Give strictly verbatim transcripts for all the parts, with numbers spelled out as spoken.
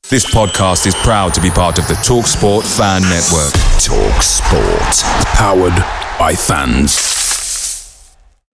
This podcast is proud to be part of the TalkSport Fan Network. TalkSport. Powered by fans.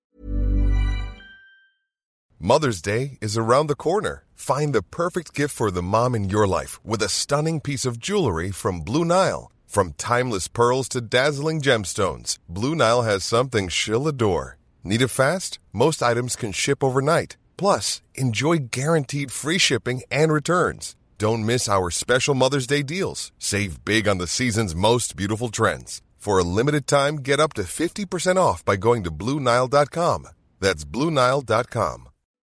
Mother's Day is around the corner. Find the perfect gift for the mom in your life with a stunning piece of jewelry from Blue Nile. From timeless pearls to dazzling gemstones, Blue Nile has something she'll adore. Need it fast? Most items can ship overnight. Plus, enjoy guaranteed free shipping and returns. Don't miss our special Mother's Day deals. Save big on the season's most beautiful trends. For a limited time, get up to fifty percent off by going to Blue Nile dot com. That's Blue Nile dot com.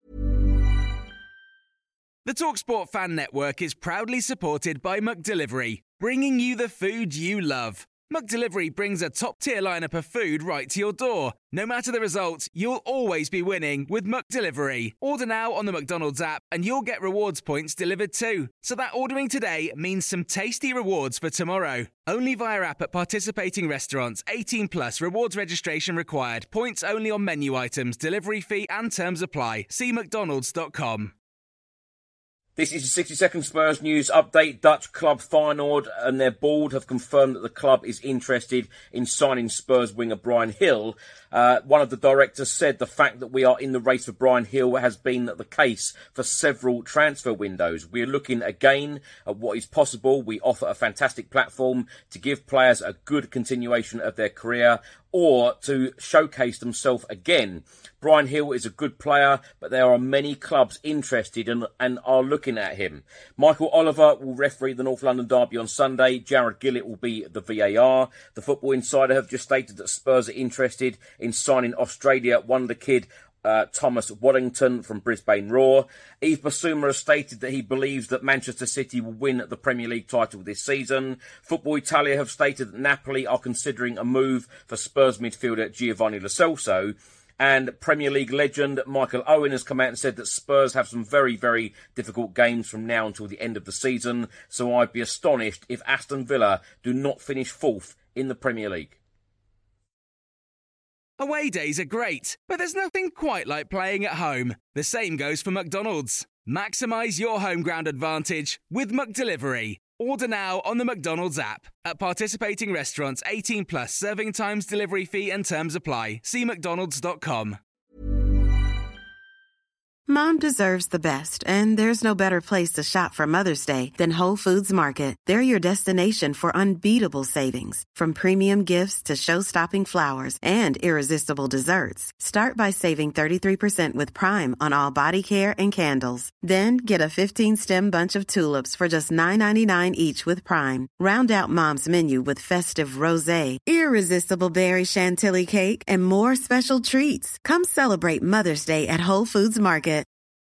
The TalkSport Fan Network is proudly supported by McDelivery, bringing you the food you love. McDelivery brings a top-tier lineup of food right to your door. No matter the result, you'll always be winning with McDelivery. Order now on the McDonald's app and you'll get rewards points delivered too. So that ordering today means some tasty rewards for tomorrow. Only via app at participating restaurants. eighteen plus, rewards registration required. Points only on menu items, delivery fee and terms apply. See mcdonalds dot com. This is a sixty second Spurs news update. Dutch club Feyenoord and their board have confirmed that the club is interested in signing Spurs winger Bryan Gil. Uh, one of the directors said the fact that we are in the race for Bryan Gil has been the case for several transfer windows. We're looking again at what is possible. We offer a fantastic platform to give players a good continuation of their career or to showcase themselves again. Bryan Gil is a good player, but there are many clubs interested and, and are looking at him. Michael Oliver will referee the North London derby on Sunday. Jared Gillett will be the V A R. The Football Insider have just stated that Spurs are interested in signing Australia wonder kid Uh, Thomas Waddington from Brisbane Roar. Yves Bissouma has stated that he believes that Manchester City will win the Premier League title this season. Football Italia have stated that Napoli are considering a move for Spurs midfielder Giovanni Lo Celso. And Premier League legend Michael Owen has come out and said that Spurs have some very, very difficult games from now until the end of the season. So I'd be astonished if Aston Villa do not finish fourth in the Premier League. Away days are great, but there's nothing quite like playing at home. The same goes for McDonald's. Maximise your home ground advantage with McDelivery. Order now on the McDonald's app. At participating restaurants, eighteen plus, serving times, delivery fee and terms apply. See mcdonalds dot com. Mom deserves the best, and there's no better place to shop for Mother's Day than Whole Foods Market. They're your destination for unbeatable savings, from premium gifts to show-stopping flowers and irresistible desserts. Start by saving thirty-three percent with Prime on all body care and candles. Then get a fifteen-stem bunch of tulips for just nine ninety-nine each with Prime. Round out Mom's menu with festive rosé, irresistible berry chantilly cake, and more special treats. Come celebrate Mother's Day at Whole Foods Market.